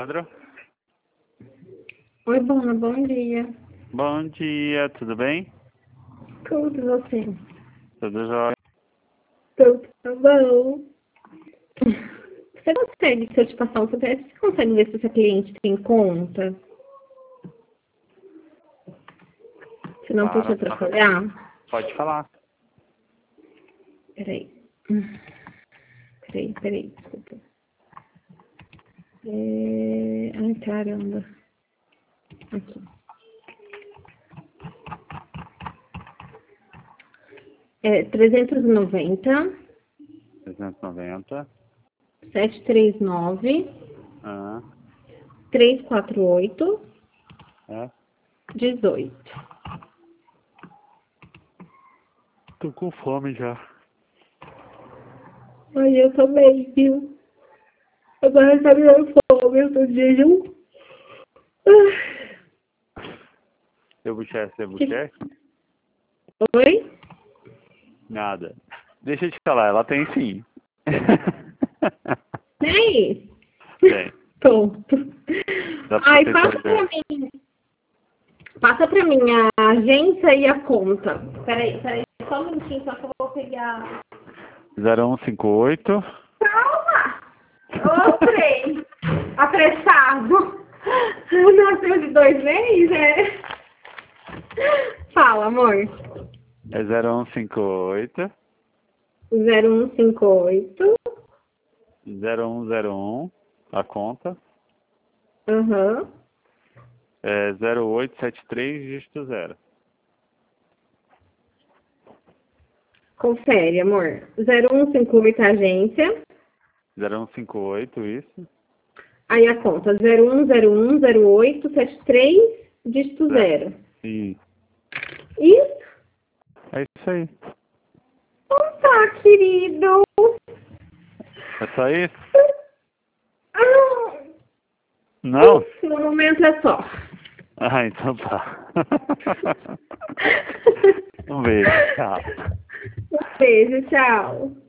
Leandro. Oi, Bona, bom dia. Bom dia, tudo bem? Tudo, você? Tudo jóia. Tudo tá bom. Você consegue, se eu te passar um CPF, você consegue ver se o seu cliente tem conta? Se não, deixa eu atrapalhar. Pode falar. Peraí, desculpa. Ai, caramba. Aqui. É 390 390. 739 Ah, 348 é. 18. Tô com fome já. Ai, eu também, viu? Agora tá me dando fome, eu tô de jejum. Seu buchefe? Oi? Nada. Deixa eu te falar, ela tem sim. Tem? Tem. Pronto. Dá pra Ai, você passa pra fazer. mim. Passa pra mim a agência e a conta. Peraí, só um minutinho, só que eu vou pegar. 0158. Calma! Ô, trem! Apressado! Nasceu de 2 meses, é? Fala, amor. É 0158. 0158. 0101. A conta. Aham. É 0873, dígito 0. Confere, amor. 0158 agência. 0158, isso. Aí a conta 01010873, dígito 0. E Isso? é isso aí. Então tá, querido. É só isso? Ah, Não? no momento é só. Ah, então tá. Um beijo, tchau. Um beijo, tchau.